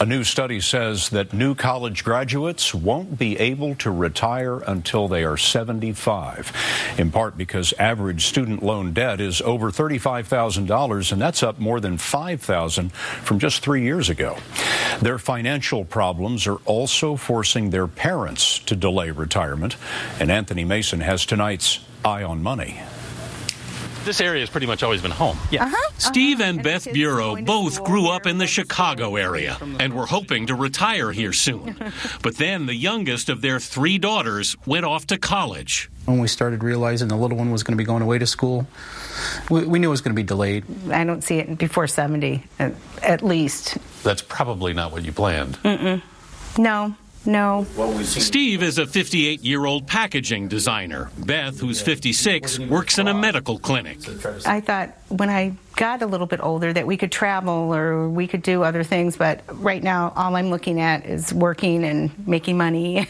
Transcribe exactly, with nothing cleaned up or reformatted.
A new study says that new college graduates won't be able to retire until they are seventy-five, in part because average student loan debt is over thirty-five thousand dollars, and that's up more than five thousand dollars from just three years ago. Their financial problems are also forcing their parents to delay retirement, and Anthony Mason has tonight's Eye on Money. This area has pretty much always been home. Yeah. Uh-huh. Steve Uh-huh. and And Beth the kids Bureau going to both school grew here, up in the like Chicago area and were hoping to retire here soon. But then the youngest of their three daughters went off to college. When we started realizing the little one was going to be going away to school, we, we knew it was going to be delayed. I don't see it before seventy, at, at least. That's probably not what you planned. Mm-mm. No. No. Steve is a fifty-eight-year-old packaging designer. Beth, who's fifty-six, works in a medical clinic. I thought when I got a little bit older that we could travel or we could do other things, but right now all I'm looking at is working and making money.